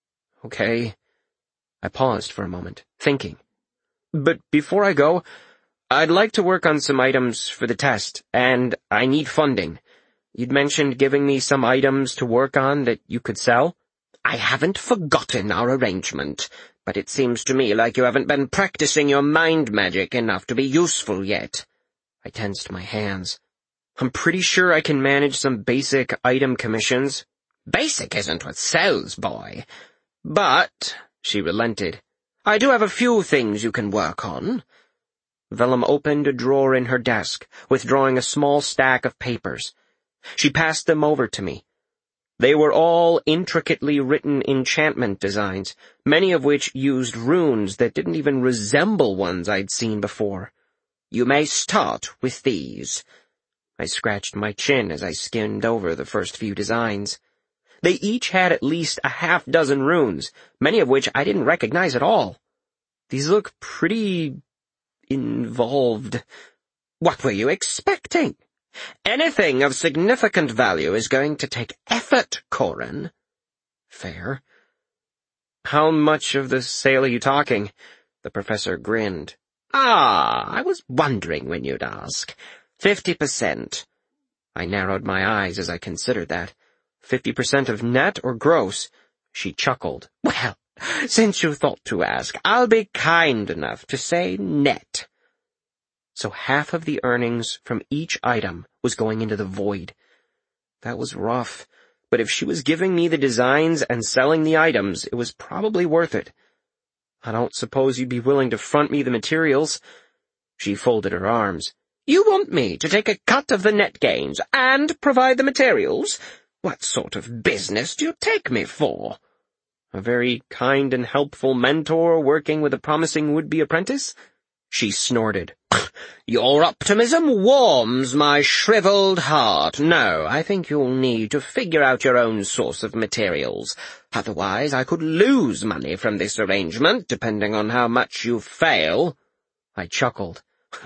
Okay. I paused for a moment, thinking. But before I go, I'd like to work on some items for the test, and I need funding. You'd mentioned giving me some items to work on that you could sell. I haven't forgotten our arrangement, but it seems to me like you haven't been practicing your mind magic enough to be useful yet. I tensed my hands. I'm pretty sure I can manage some basic item commissions. Basic isn't what sells, boy. But, she relented, I do have a few things you can work on. Vellum opened a drawer in her desk, withdrawing a small stack of papers. She passed them over to me. They were all intricately written enchantment designs, many of which used runes that didn't even resemble ones I'd seen before. You may start with these. I scratched my chin as I skimmed over the first few designs. They each had at least a half dozen runes, many of which I didn't recognize at all. These look pretty involved. What were you expecting? Anything of significant value is going to take effort, Corin. Fair. How much of the sale are you talking? The professor grinned. Ah, I was wondering when you'd ask. Fifty percent. I narrowed my eyes as I considered that. Fifty percent of net or gross? She chuckled. Well, since you thought to ask, I'll be kind enough to say net. So half of the earnings from each item was going into the void. That was rough, but if she was giving me the designs and selling the items, it was probably worth it. I don't suppose you'd be willing to front me the materials? She folded her arms. You want me to take a cut of the net gains and provide the materials? What sort of business do you take me for? A very kind and helpful mentor working with a promising would-be apprentice? She snorted. Your optimism warms my shriveled heart. No, I think you'll need to figure out your own source of materials. Otherwise, I could lose money from this arrangement, depending on how much you fail. I chuckled.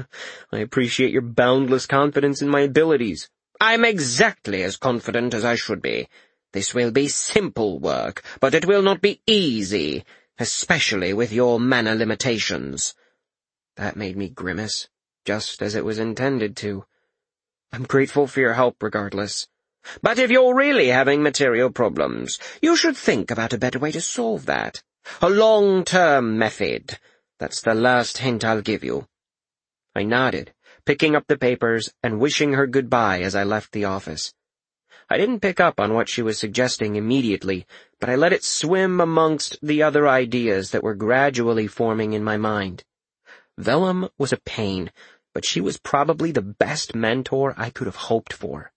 I appreciate your boundless confidence in my abilities. I'm exactly as confident as I should be. This will be simple work, but it will not be easy, especially with your mana limitations. That made me grimace, just as it was intended to. I'm grateful for your help regardless. But if you're really having material problems, you should think about a better way to solve that. A long-term method. That's the last hint I'll give you. I nodded, picking up the papers and wishing her goodbye as I left the office. I didn't pick up on what she was suggesting immediately, but I let it swim amongst the other ideas that were gradually forming in my mind. Vellum was a pain, but she was probably the best mentor I could have hoped for.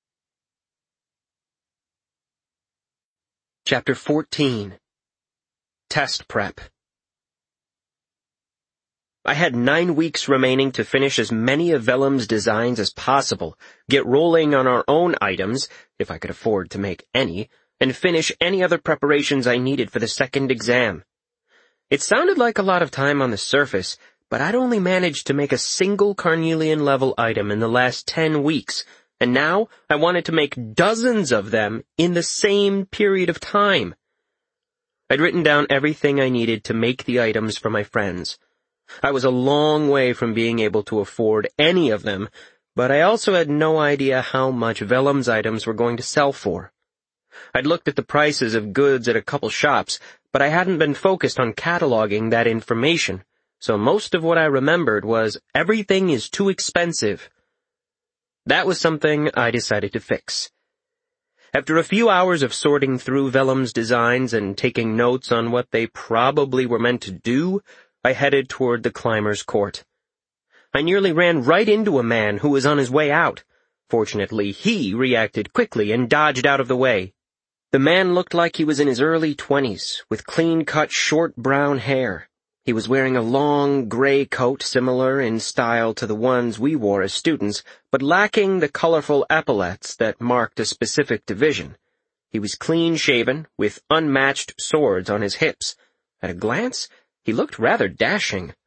Chapter fourteen. Test Prep. I had nine weeks remaining to finish as many of Vellum's designs as possible, get rolling on our own items, if I could afford to make any, and finish any other preparations I needed for the second exam. It sounded like a lot of time on the surface, but I'd only managed to make a single Carnelian-level item in the last ten weeks, and now I wanted to make dozens of them in the same period of time. I'd written down everything I needed to make the items for my friends. I was a long way from being able to afford any of them, but I also had no idea how much Vellum's items were going to sell for. I'd looked at the prices of goods at a couple shops, but I hadn't been focused on cataloging that information, so most of what I remembered was, everything is too expensive. That was something I decided to fix. After a few hours of sorting through Vellum's designs and taking notes on what they probably were meant to do, I headed toward the climber's court. I nearly ran right into a man who was on his way out. Fortunately, he reacted quickly and dodged out of the way. The man looked like he was in his early twenties, with clean-cut short brown hair. He was wearing a long, gray coat similar in style to the ones we wore as students, but lacking the colorful epaulets that marked a specific division. He was clean-shaven, with unmatched swords on his hips. At a glance, he looked rather dashing.